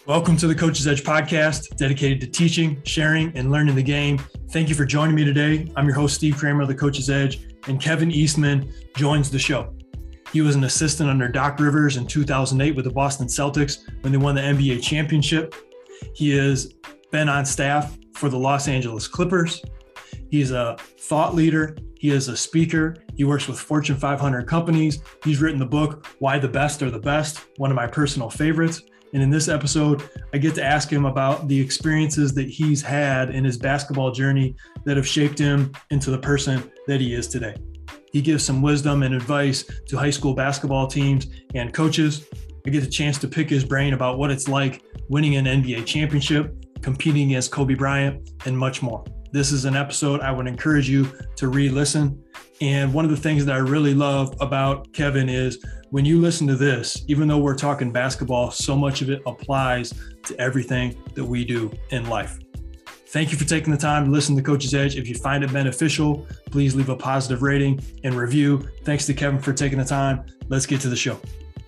Welcome to the Coach's Edge podcast, dedicated to teaching, sharing, and learning the game. Thank you for joining me today. I'm your host, Steve Kramer of the Coach's Edge, and Kevin Eastman joins the show. He was an assistant under Doc Rivers in 2008 with the Boston Celtics when they won the NBA championship. He has been on staff for the Los Angeles Clippers. He's a thought leader. He is a speaker. He works with Fortune 500 companies. He's written the book, Why the Best Are the Best, one of my personal favorites. And in this episode, I get to ask him about the experiences that he's had in his basketball journey that have shaped him into the person that he is today. He gives some wisdom and advice to high school basketball teams and coaches. I get the chance to pick his brain about what it's like winning an NBA championship, competing against Kobe Bryant, and much more. This is an episode I would encourage you to re-listen. And one of the things that I really love about Kevin is when you listen to this, even though we're talking basketball, so much of it applies to everything that we do in life. Thank you for taking the time to listen to Coach's Edge. If you find it beneficial, please leave a positive rating and review. Thanks to Kevin for taking the time. Let's get to the show.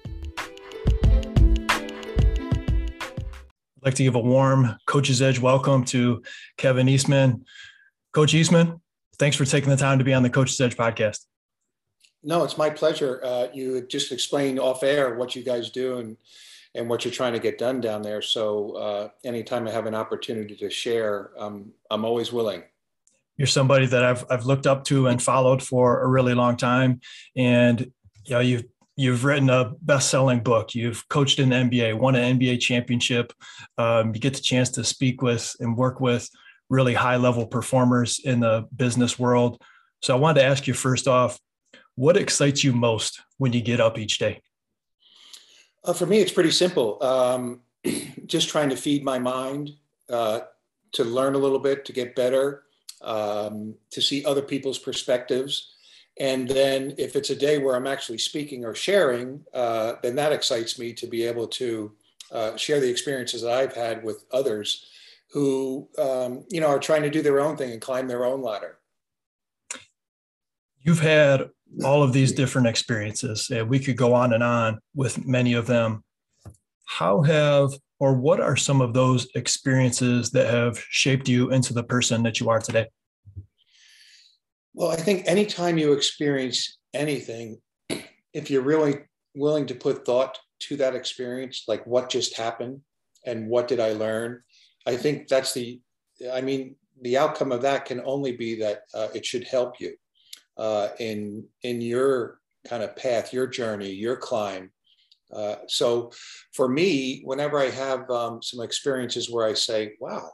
I'd like to give a warm Coach's Edge welcome to Kevin Eastman. Coach Eastman, thanks for taking the time to be on the Coach's Edge podcast. No, it's my pleasure. You just explained off air what you guys do and what you're trying to get done down there. So anytime I have an opportunity to share, I'm always willing. You're somebody that I've looked up to and followed for a really long time. And you've written a best-selling book. You've coached in the NBA, won an NBA championship. You get the chance to speak with and work with really high-level performers in the business world. So I wanted to ask you first off, what excites you most when you get up each day? For me, it's pretty simple. Just trying to feed my mind, to learn a little bit, to get better, to see other people's perspectives. And then if it's a day where I'm actually speaking or sharing, then that excites me to be able to share the experiences that I've had with others who, are trying to do their own thing and climb their own ladder. You've had all of these different experiences, and we could go on with many of them. What are some of those experiences that have shaped you into the person that you are today? Well, I think anytime you experience anything, if you're really willing to put thought to that experience, like what just happened and what did I learn? I think that's the outcome of that can only be that it should help you in your kind of path, your journey, your climb. So for me, whenever I have some experiences where I say, wow,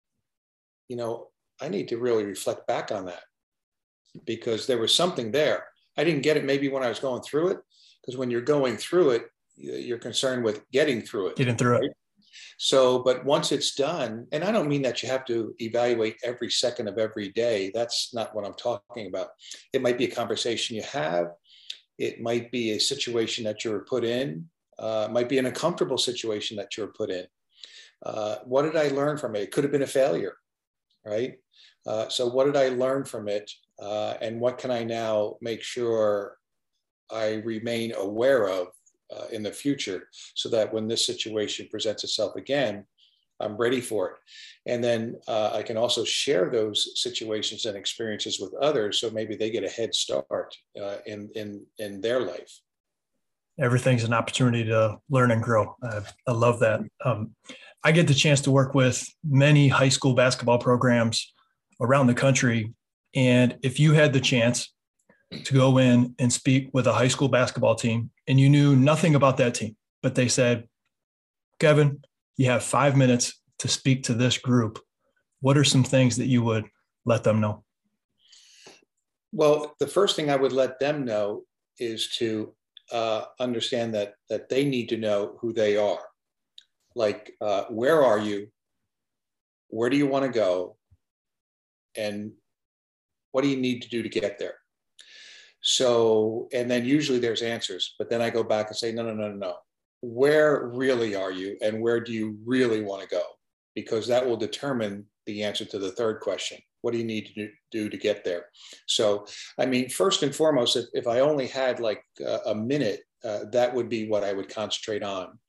I need to really reflect back on that because there was something there. I didn't get it maybe when I was going through it, because when you're going through it, you're concerned with getting through it. Right? So, but once it's done, and I don't mean that you have to evaluate every second of every day. That's not what I'm talking about. It might be a conversation you have. It might be a situation that you're put in. It might be an uncomfortable situation that you're put in. What did I learn from it? It could have been a failure, right? So what did I learn from it? And what can I now make sure I remain aware of in the future so that when this situation presents itself again, I'm ready for it. And then I can also share those situations and experiences with others so maybe they get a head start in their life. Everything's an opportunity to learn and grow. I love that. I get the chance to work with many high school basketball programs around the country. And if you had the chance to go in and speak with a high school basketball team and you knew nothing about that team, but they said, Kevin, you have 5 minutes to speak to this group, what are some things that you would let them know? Well, the first thing I would let them know is to understand that they need to know who they are. Like, where are you? Where do you want to go? And what do you need to do to get there? So, and then usually there's answers, but then I go back and say, no. Where really are you? And where do you really want to go? Because that will determine the answer to the third question. What do you need to do to get there? So, I mean, first and foremost, if I only had like a minute, that would be what I would concentrate on.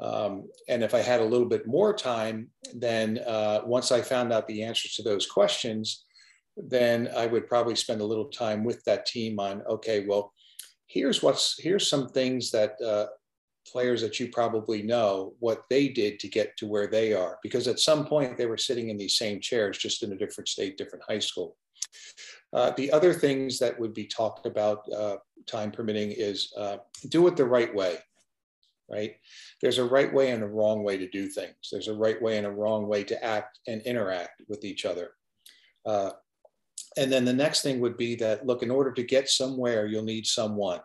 And if I had a little bit more time, then once I found out the answers to those questions, then I would probably spend a little time with that team on, okay, well, here's some things that players that you probably know what they did to get to where they are, because at some point they were sitting in these same chairs, just in a different state, different high school. The other things that would be talked about, time permitting, is do it the right way, right? There's a right way and a wrong way to do things. There's a right way and a wrong way to act and interact with each other. And then the next thing would be that, look, in order to get somewhere, you'll need someone.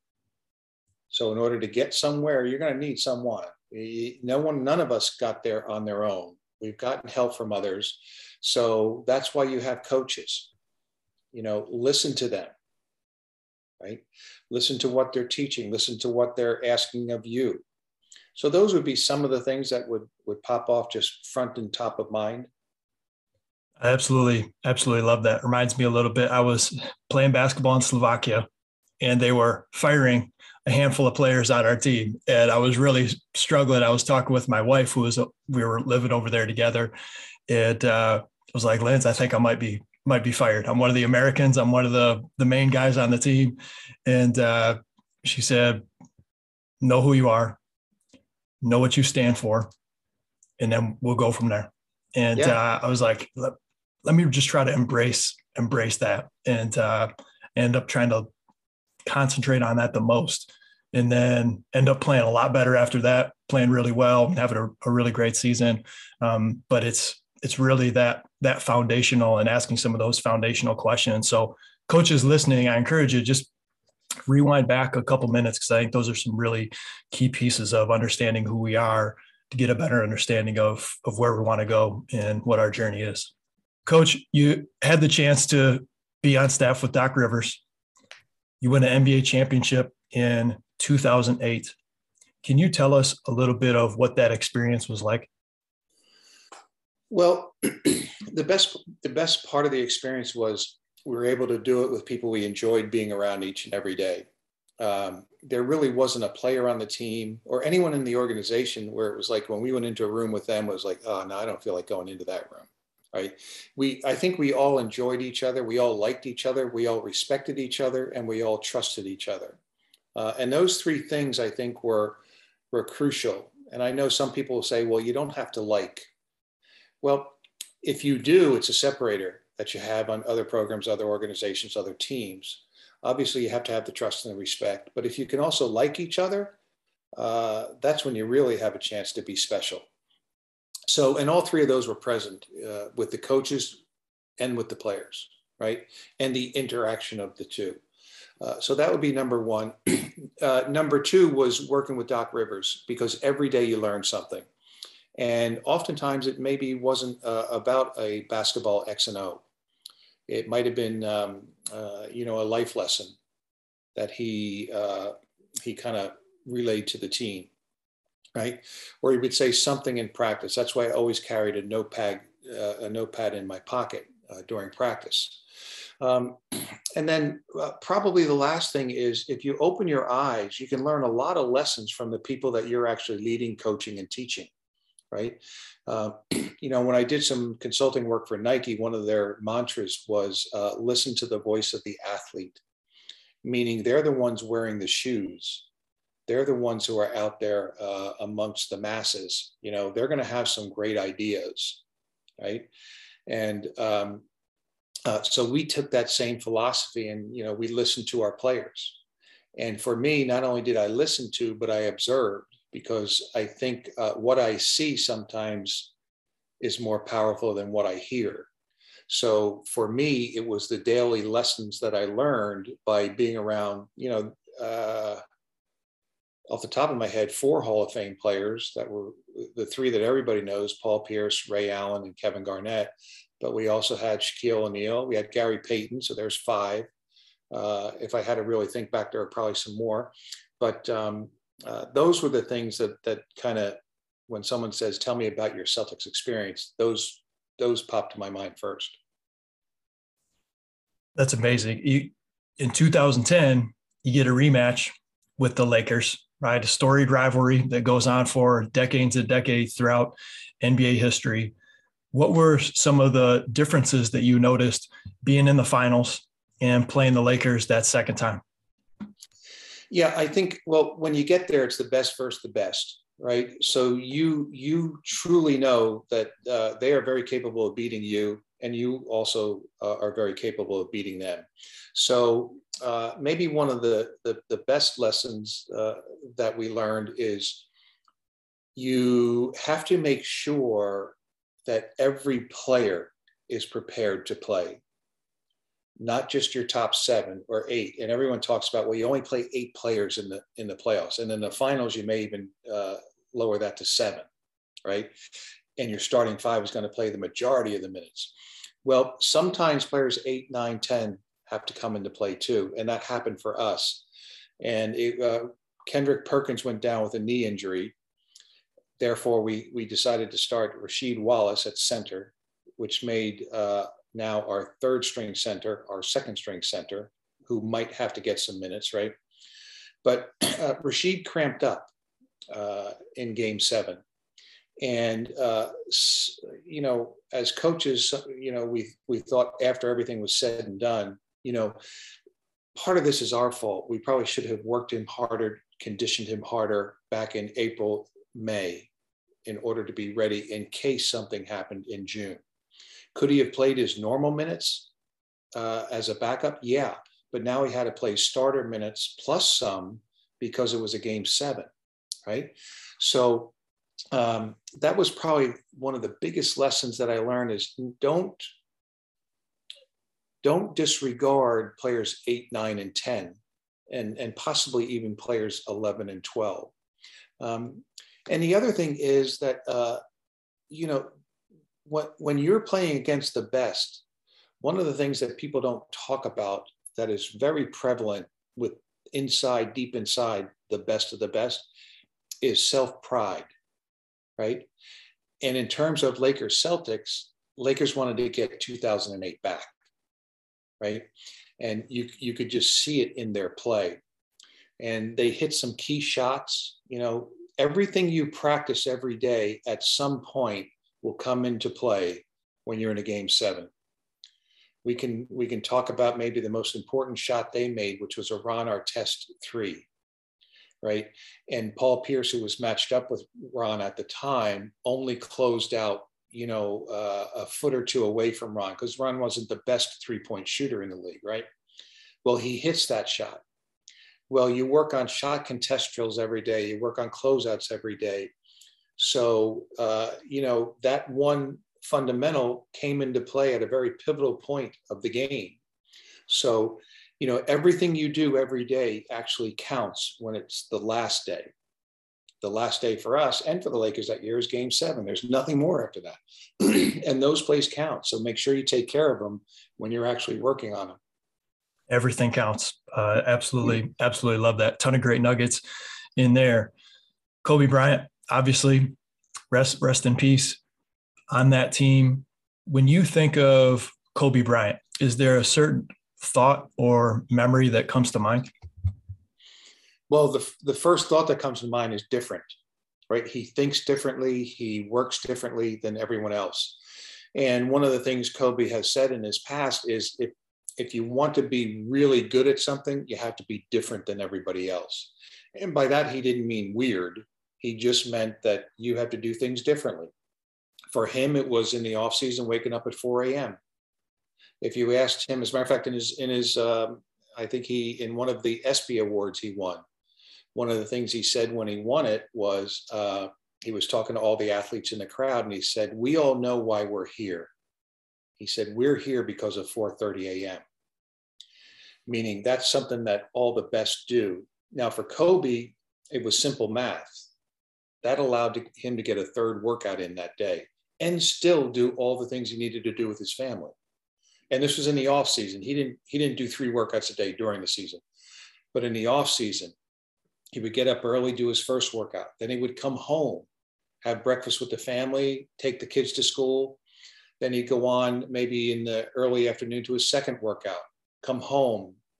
So in order to get somewhere, you're going to need someone. None of us got there on their own. We've gotten help from others. So that's why you have coaches. Listen to them, right? Listen to what they're teaching. Listen to what they're asking of you. So those would be some of the things that would pop off just front and top of mind. I absolutely love that. Reminds me a little bit. I was playing basketball in Slovakia, and they were firing a handful of players on our team, and I was really struggling. I was talking with my wife, we were living over there together, and I was like, Linz, I think I might be fired. I'm one of the Americans. I'm one of the main guys on the team, and she said, know who you are, know what you stand for, and then we'll go from there. And I was like, let me just try to embrace that, and end up trying to concentrate on that the most, and then end up playing a lot better after that, playing really well, having a really great season. But it's really that foundational, and asking some of those foundational questions. So coaches listening, I encourage you, just rewind back a couple minutes, because I think those are some really key pieces of understanding who we are, to get a better understanding of where we want to go and what our journey is. Coach, you had the chance to be on staff with Doc Rivers. You won an NBA championship in 2008. Can you tell us a little bit of what that experience was like? Well, the best part of the experience was we were able to do it with people we enjoyed being around each and every day. There really wasn't a player on the team or anyone in the organization where it was like, when we went into a room with them, it was like, oh, no, I don't feel like going into that room. Right. I think we all enjoyed each other. We all liked each other. We all respected each other, and we all trusted each other. And those three things, I think, were crucial. And I know some people will say, well, you don't have to like. Well, if you do, it's a separator that you have on other programs, other organizations, other teams. Obviously, you have to have the trust and the respect. But if you can also like each other, that's when you really have a chance to be special. So, and all three of those were present with the coaches and with the players, right? And the interaction of the two. So that would be number one. Number two was working with Doc Rivers, because every day you learn something. And oftentimes it maybe wasn't about a basketball X and O. It might have been, a life lesson that he kind of relayed to the team. Right? Or he would say something in practice. That's why I always carried a notepad in my pocket during practice. And then probably the last thing is, if you open your eyes, you can learn a lot of lessons from the people that you're actually leading, coaching, and teaching. Right? When I did some consulting work for Nike, one of their mantras was listen to the voice of the athlete, meaning they're the ones wearing the shoes. They're the ones who are out there amongst the masses. They're going to have some great ideas, right? And so we took that same philosophy, and we listened to our players. And for me, not only did I listen to, but I observed, because I think what I see sometimes is more powerful than what I hear. So for me, it was the daily lessons that I learned by being around, off the top of my head, 4 Hall of Fame players that were the 3 that everybody knows: Paul Pierce, Ray Allen, and Kevin Garnett. But we also had Shaquille O'Neal. We had Gary Payton. So there's 5. If I had to really think back, there are probably some more. But those were the things that kind of, when someone says, tell me about your Celtics experience, those pop to my mind first. That's amazing. In 2010, you get a rematch with the Lakers. right? A storied rivalry that goes on for decades and decades throughout NBA history. What were some of the differences that you noticed being in the finals and playing the Lakers that second time? Yeah, I think, well, when you get there, it's the best versus the best, right? So you truly know that they are very capable of beating you, and you also are very capable of beating them. So maybe one of the best lessons that we learned is you have to make sure that every player is prepared to play, not just your top 7 or 8. And everyone talks about, well, you only play 8 players in the playoffs, and in the finals you may even lower that to 7, right? And your starting 5 is going to play the majority of the minutes. Well, sometimes players 8, 9, 10 have to come into play too, and that happened for us. And Kendrick Perkins went down with a knee injury. Therefore, we decided to start Rasheed Wallace at center, which made now our 3rd string center, our 2nd string center, who might have to get some minutes, right? But Rasheed cramped up in game 7. And, you know, as coaches, you know, we thought after everything was said and done, you know, part of this is our fault. We probably should have worked him harder, conditioned him harder back in April, May, in order to be ready in case something happened in June. Could he have played his normal minutes as a backup? Yeah, but now he had to play starter minutes plus some because it was a game 7, right? So that was probably one of the biggest lessons that I learned is don't disregard players 8, 9, and 10, and possibly even players 11 and 12. And the other thing is that, you know, when you're playing against the best, one of the things that people don't talk about that is very prevalent with deep inside the best of the best is self-pride, right? And in terms of Lakers Celtics, Lakers wanted to get 2008 back, right? And you could just see it in their play. And they hit some key shots. You know, everything you practice every day at some point will come into play when you're in a game 7. We can talk about maybe the most important shot they made, which was a Ron Artest 3, right? And Paul Pierce, who was matched up with Ron at the time, only closed out, you know, a foot or two away from Ron, because Ron wasn't the best 3-point shooter in the league, right? Well, he hits that shot. Well, you work on shot contest drills every day. You work on closeouts every day. So, you know, that one fundamental came into play at a very pivotal point of the game. So, you know, everything you do every day actually counts when it's the last day. The last day for us and for the Lakers that year is game 7. There's nothing more after that. And those plays count. So make sure you take care of them when you're actually working on them. Everything counts. Absolutely love that. Ton of great nuggets in there. Kobe Bryant, obviously, rest in peace on that team. When you think of Kobe Bryant, is there a certain thought or memory that comes to mind? Well, the first thought that comes to mind is different, right? He thinks differently. He works differently than everyone else. And one of the things Kobe has said in his past is if you want to be really good at something, you have to be different than everybody else. And by that, he didn't mean weird. He just meant that you have to do things differently. For him, it was in the off season, waking up at 4 a.m. If you asked him, as a matter of fact, in his I think in one of the ESPY awards he won, one of the things he said when he won it was, he was talking to all the athletes in the crowd, and he said, "We all know why we're here." He said, "We're here because of 4:30 a.m." Meaning that's something that all the best do. Now for Kobe, it was simple math. That allowed him to get a third workout in that day and still do all the things he needed to do with his family. And this was in the off season. He didn't do 3 workouts a day during the season, but in the off season, he would get up early, do his first workout. Then he would come home, have breakfast with the family, take the kids to school. Then he'd go on maybe in the early afternoon to his second workout, come home,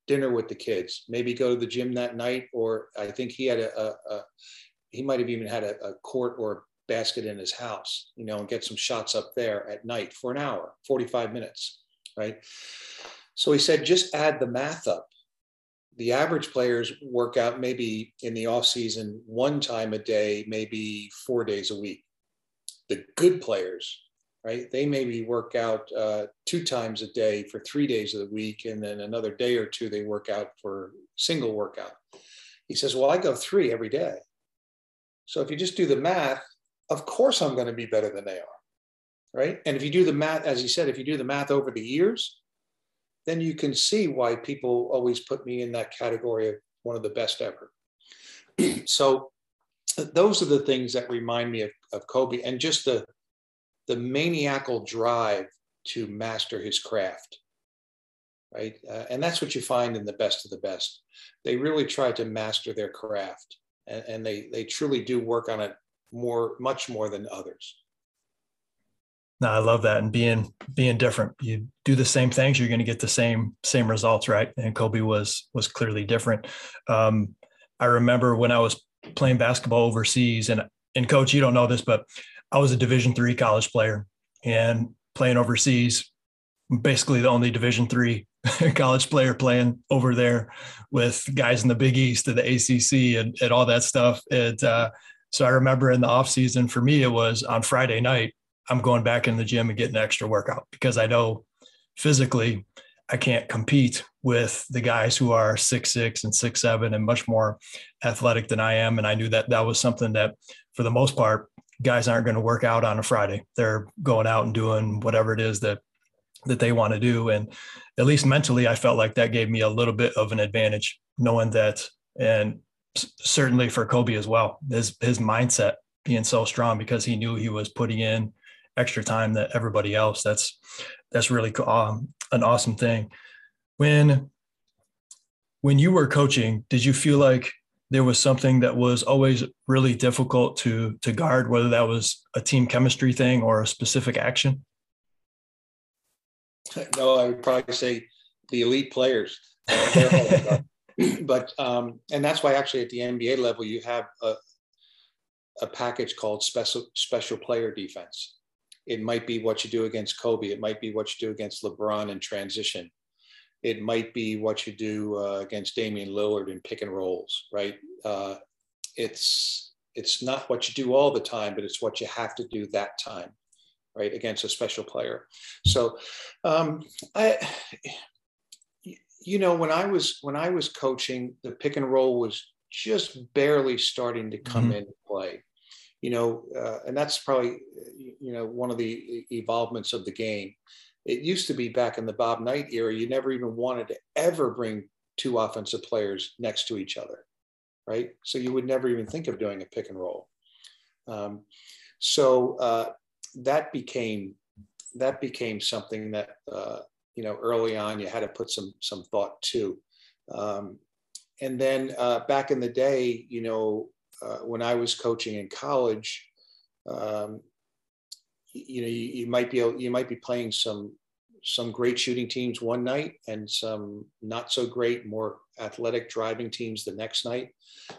dinner with the kids, maybe go to the gym that night, or I think he had he might have even had a court or a basket in his house, and get some shots up there at night for an hour, 45 minutes, right? So he said, just add the math up. The average players work out maybe in the off season 1 time a day, maybe 4 days a week. The good players, right, they maybe work out 2 times a day for 3 days of the week, and then another day or 2 they work out for single workout. He says, well, I go 3 every day. So if you just do the math, of course I'm going to be better than they are, right? And if you do the math, as he said, if you do the math over the years, then you can see why people always put me in that category of one of the best ever. So those are the things that remind me of Kobe, and just the maniacal drive to master his craft, right? And that's what you find in the best of the best. They really try to master their craft, and they truly do work on it much more than others. No, I love that. And being different, you do the same things, you're going to get the same results, right? And Kobe was clearly different. I remember when I was playing basketball overseas, and Coach, you don't know this, but I was a Division III college player, and playing overseas, basically the only Division III college player playing over there with guys in the Big East and the ACC and all that stuff. And so I remember in the off season, for me, it was on Friday night, I'm going back in the gym and getting an extra workout, because I know physically I can't compete with the guys who are 6'6" and 6'7" and much more athletic than I am. And I knew that was something that, for the most part, guys aren't going to work out on a Friday. They're going out and doing whatever it is that they want to do. And at least mentally, I felt like that gave me a little bit of an advantage, knowing that, and certainly for Kobe as well, his mindset being so strong, because he knew he was putting in extra time that everybody else. That's really an awesome thing. When you were coaching, did you feel like there was something that was always really difficult to guard, whether that was a team chemistry thing or a specific action? No, I would probably say the elite players. But and that's why actually at the NBA level you have a package called special player defense. It might be what you do against Kobe. It might be what you do against LeBron in transition. It might be what you do against Damian Lillard in pick and rolls, right? It's not what you do all the time, but it's what you have to do that time, right, against a special player. So, when I was coaching, the pick and roll was just barely starting to come into play. And that's probably, one of the evolvements of the game. It used to be back in the Bob Knight era, you never even wanted to ever bring 2 offensive players next to each other, right? So you would never even think of doing a pick and roll. So that became something that, early on you had to put some thought to. And then back in the day, when I was coaching in college, you might be playing some great shooting teams one night and some not so great, more athletic driving teams the next night.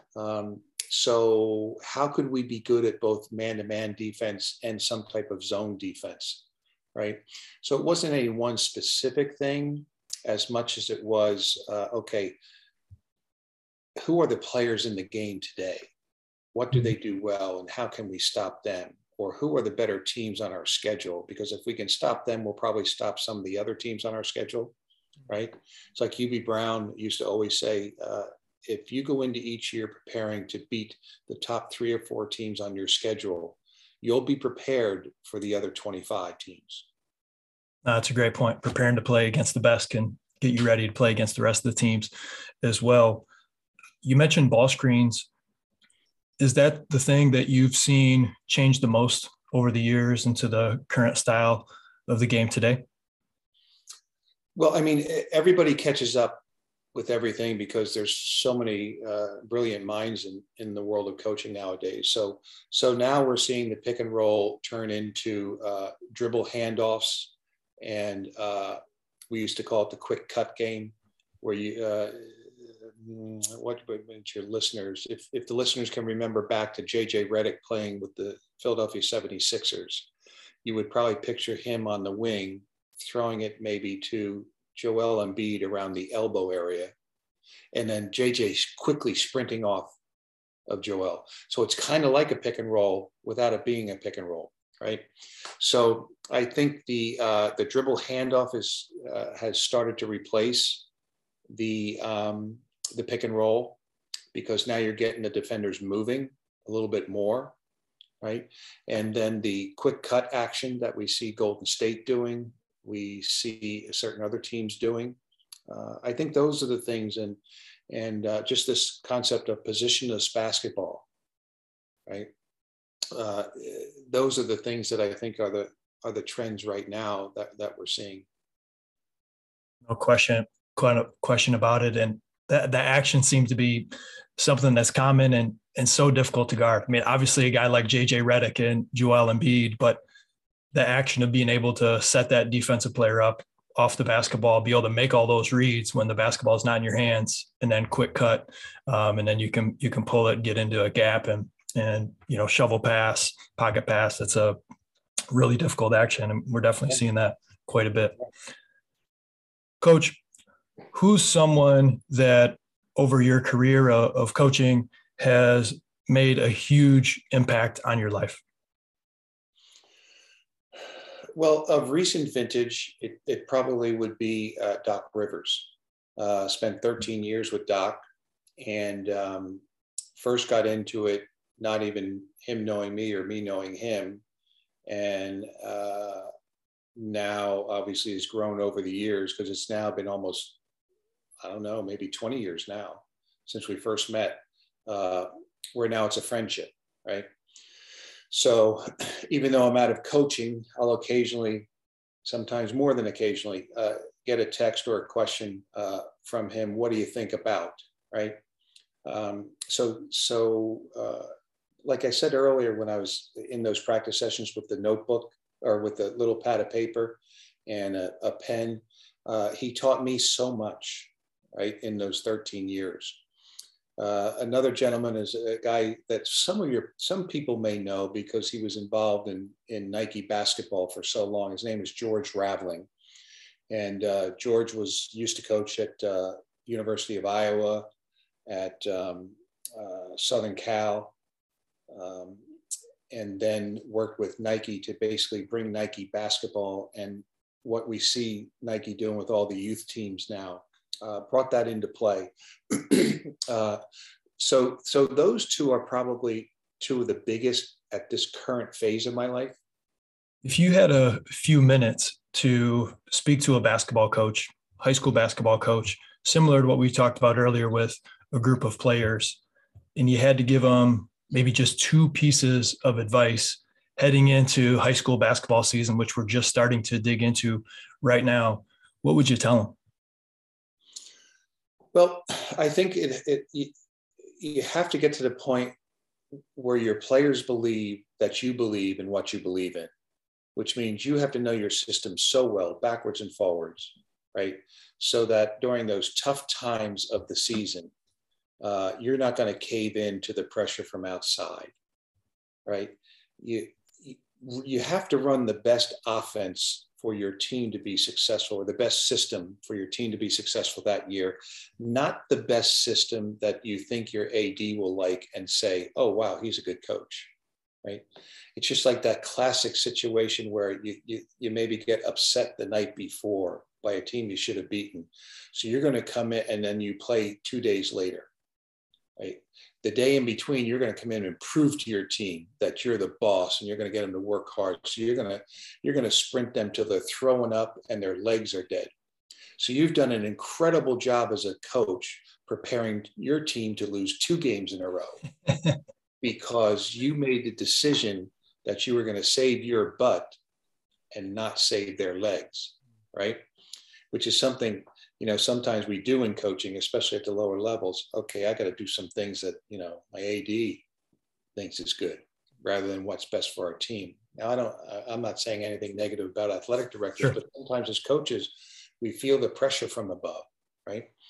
So how could we be good at both man-to-man defense and some type of zone defense, right? So it wasn't any one specific thing as much as it was, okay, who are the players in the game today? What do they do well, and how can we stop them? Or who are the better teams on our schedule? Because if we can stop them, we'll probably stop some of the other teams on our schedule, right? It's like Hubie Brown used to always say, if you go into each year preparing to beat the top 3 or 4 teams on your schedule, you'll be prepared for the other 25 teams. That's a great point. Preparing to play against the best can get you ready to play against the rest of the teams as well. You mentioned ball screens. Is that the thing that you've seen change the most over the years into the current style of the game today? Well, I mean, everybody catches up with everything because there's so many brilliant minds in the world of coaching nowadays. So now we're seeing the pick and roll turn into dribble handoffs, and we used to call it the quick cut game. where you, what your listeners, if the listeners can remember back to JJ Redick playing with the Philadelphia 76ers, you would probably picture him on the wing, throwing it maybe to Joel Embiid around the elbow area, and then JJ quickly sprinting off of Joel. So it's kind of like a pick and roll without it being a pick and roll, right? So I think the dribble handoff has started to replace the pick and roll, because now you're getting the defenders moving a little bit more, right? And then the quick cut action that we see Golden State doing, we see certain other teams doing. I think those are the things, and just this concept of positionless basketball, right? Those are the things that I think are the trends right now that we're seeing. No question about it, and the action seems to be something that's common and so difficult to guard. I mean, obviously a guy like JJ Redick and Joel Embiid, but the action of being able to set that defensive player up off the basketball, be able to make all those reads when the basketball is not in your hands, and then quick cut, and then you can pull it, get into a gap, and shovel pass, pocket pass. That's a really difficult action, and we're definitely seeing that quite a bit. Coach, who's someone that over your career of coaching has made a huge impact on your life? Well, of recent vintage, it probably would be Doc Rivers. Spent 13 years with Doc, and first got into it, not even him knowing me or me knowing him. And now obviously has grown over the years, because it's now been almost, I don't know, maybe 20 years now since we first met, where now it's a friendship, right? So even though I'm out of coaching, I'll occasionally, sometimes more than occasionally, get a text or a question from him. What do you think about, right? So like I said earlier, when I was in those practice sessions with the notebook or with the little pad of paper and a pen, he taught me so much, right, in those 13 years. Another gentleman is a guy that some people may know because he was involved in Nike basketball for so long. His name is George Raveling. And George used to coach at University of Iowa, at Southern Cal, and then worked with Nike to basically bring Nike basketball and what we see Nike doing with all the youth teams now. Brought that into play. So those two are probably two of the biggest at this current phase of my life. If you had a few minutes to speak to a basketball coach, high school basketball coach, similar to what we talked about earlier with a group of players, and you had to give them maybe just two pieces of advice heading into high school basketball season, which we're just starting to dig into right now, what would you tell them? Well, I think you have to get to the point where your players believe that you believe in what you believe in, which means you have to know your system so well, backwards and forwards, right? So that during those tough times of the season, you're not going to cave in to the pressure from outside, right? You have to run the best offense for your team to be successful, or the best system for your team to be successful that year, not the best system that you think your AD will like and say, oh, wow, he's a good coach, right? It's just like that classic situation where you maybe get upset the night before by a team you should have beaten. So you're going to come in and then you play 2 days later, right? The day in between, you're going to come in and prove to your team that you're the boss, and you're going to get them to work hard. So you're going to sprint them till they're throwing up and their legs are dead. So you've done an incredible job as a coach preparing your team to lose 2 games in a row because you made the decision that you were going to save your butt and not save their legs, right? Which is something, sometimes we do in coaching, especially at the lower levels. Okay, I got to do some things that, my AD thinks is good rather than what's best for our team. Now, I'm not saying anything negative about athletic directors, sure, but sometimes as coaches, we feel the pressure from above, right?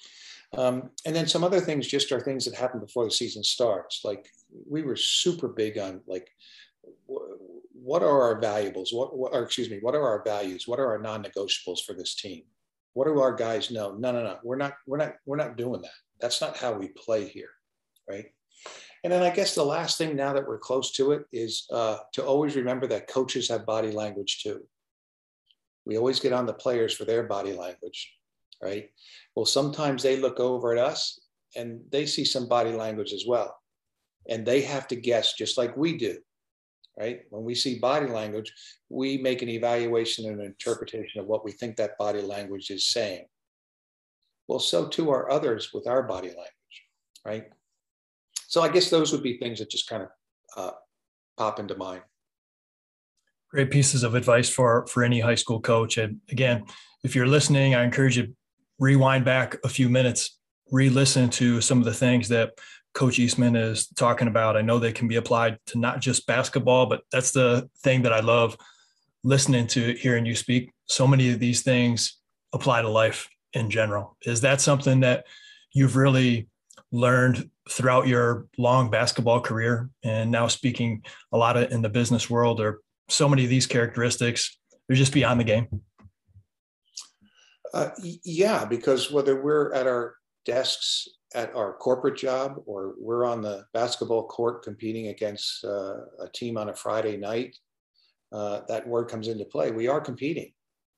And then some other things just are things that happen before the season starts. Like we were super big on like, what are our valuables? What are our values? What are our non-negotiables for this team? What do our guys know? No. We're not doing that. That's not how we play here, right? And then I guess the last thing now that we're close to it is to always remember that coaches have body language too. We always get on the players for their body language, right? Well, sometimes they look over at us and they see some body language as well. And they have to guess just like we do, right? When we see body language, we make an evaluation and an interpretation of what we think that body language is saying. Well, so too are others with our body language, right? So I guess those would be things that just kind of pop into mind. Great pieces of advice for any high school coach. And again, if you're listening, I encourage you to rewind back a few minutes, re-listen to some of the things that Coach Eastman is talking about. I know they can be applied to not just basketball, but that's the thing that I love listening to, hearing you speak. So many of these things apply to life in general. Is that something that you've really learned throughout your long basketball career, and now speaking a lot in the business world? Or so many of these characteristics, they're just beyond the game? Yeah, because whether we're at our desks at our corporate job or we're on the basketball court competing against a team on a Friday night, that word comes into play. We are competing.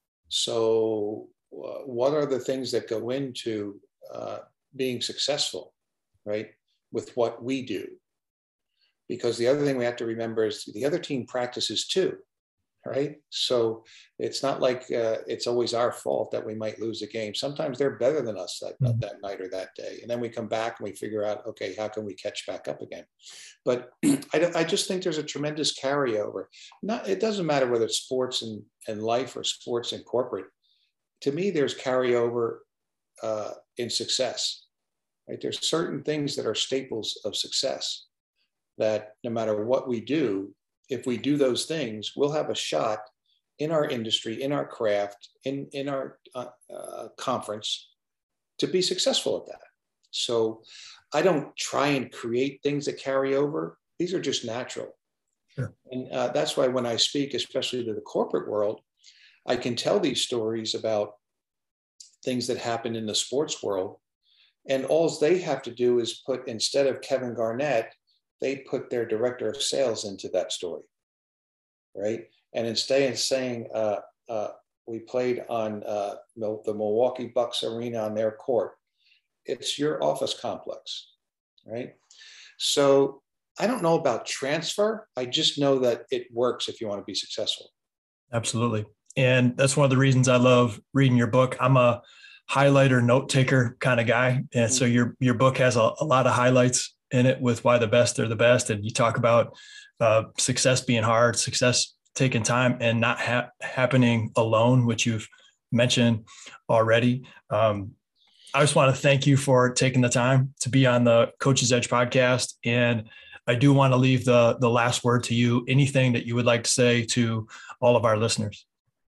So what are the things that go into being successful, right, with what we do? Because the other thing we have to remember is the other team practices too, right? So it's not like it's always our fault that we might lose a game. Sometimes they're better than us that night or that day. And then we come back and we figure out, okay, how can we catch back up again? But I just think there's a tremendous carryover. It doesn't matter whether it's sports and life or sports and corporate. To me, there's carryover in success, right? There's certain things that are staples of success that no matter what we do, if we do those things, we'll have a shot in our industry, in our craft, in our conference to be successful at that. So I don't try and create things that carry over. These are just natural. Sure. And that's why when I speak, especially to the corporate world, I can tell these stories about things that happen in the sports world. And all they have to do is put, instead of Kevin Garnett, they put their director of sales into that story, right? And instead of saying, we played on the Milwaukee Bucks arena on their court, it's your office complex, right? So I don't know about transfer. I just know that it works if you want to be successful. Absolutely. And that's one of the reasons I love reading your book. I'm a highlighter, note taker kind of guy. And so your book has a lot of highlights in it with why the best are the best. And you talk about success being hard, success taking time and not happening alone, which you've mentioned already. I just want to thank you for taking the time to be on the Coach's Edge podcast. And I do want to leave the last word to you. Anything that you would like to say to all of our listeners?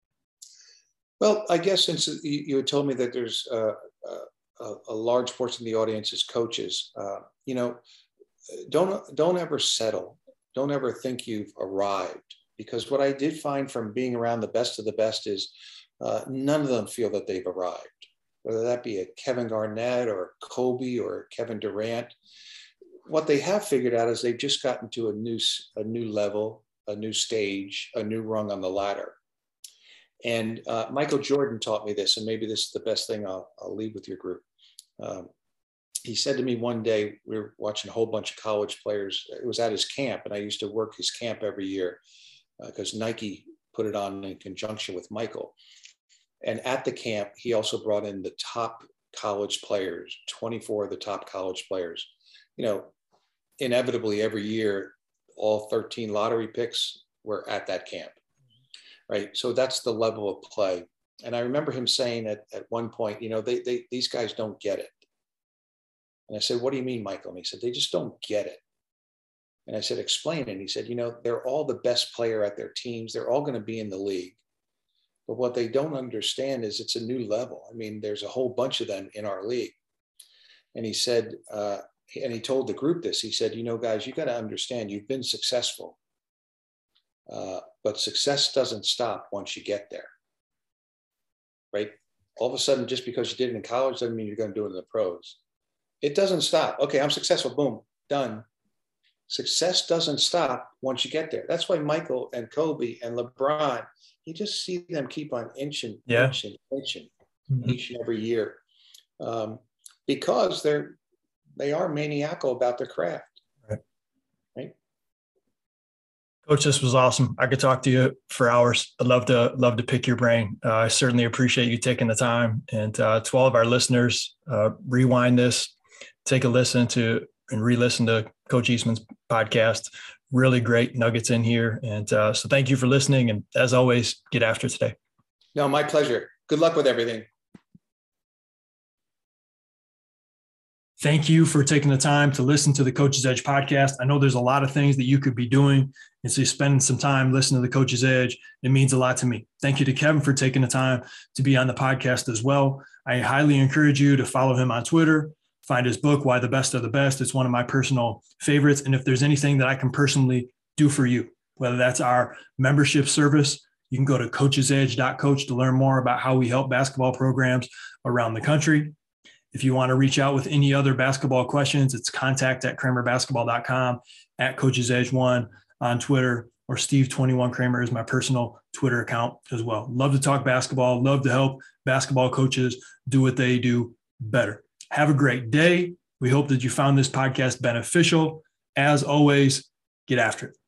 Well, I guess since you had told me that there's a large portion of the audience is coaches, don't ever settle. Don't ever think you've arrived, because what I did find from being around the best of the best is none of them feel that they've arrived, whether that be a Kevin Garnett or Kobe or Kevin Durant. What they have figured out is they've just gotten to a new level, a new stage, a new rung on the ladder. And Michael Jordan taught me this, and maybe this is the best thing I'll leave with your group. He said to me one day, we were watching a whole bunch of college players. It was at his camp, and I used to work his camp every year because Nike put it on in conjunction with Michael. And at the camp, he also brought in the top college players, 24 of the top college players. Inevitably every year, all 13 lottery picks were at that camp, right? So that's the level of play. And I remember him saying at one point, these guys don't get it. And I said, what do you mean, Michael? And he said, they just don't get it. And I said, explain it. And he said, they're all the best player at their teams. They're all going to be in the league. But what they don't understand is it's a new level. I mean, there's a whole bunch of them in our league. And he said, and he told the group this, he said, guys, you got to understand, you've been successful, but success doesn't stop once you get there, right? All of a sudden, just because you did it in college doesn't mean you're going to do it in the pros. It doesn't stop. Okay, I'm successful, boom, done. Success doesn't stop once you get there. That's why Michael and Kobe and LeBron, you just see them keep on inching each and every year, because they are maniacal about their craft. Right. Coach, this was awesome. I could talk to you for hours. I'd love to pick your brain. I certainly appreciate you taking the time. And to all of our listeners, rewind this, take a listen to and re-listen to Coach Eastman's podcast. Really great nuggets in here. And so thank you for listening. And as always, get after it today. No, my pleasure. Good luck with everything. Thank you for taking the time to listen to the Coach's Edge podcast. I know there's a lot of things that you could be doing. And so spending some time listening to the Coach's Edge, it means a lot to me. Thank you to Kevin for taking the time to be on the podcast as well. I highly encourage you to follow him on Twitter. Find his book, Why the Best Are the Best. It's one of my personal favorites. And if there's anything that I can personally do for you, whether that's our membership service, you can go to coachesedge.coach to learn more about how we help basketball programs around the country. If you want to reach out with any other basketball questions, it's contact@kramerbasketball.com, @coachesedge1 on Twitter, or Steve21Kramer is my personal Twitter account as well. Love to talk basketball. Love to help basketball coaches do what they do better. Have a great day. We hope that you found this podcast beneficial. As always, get after it.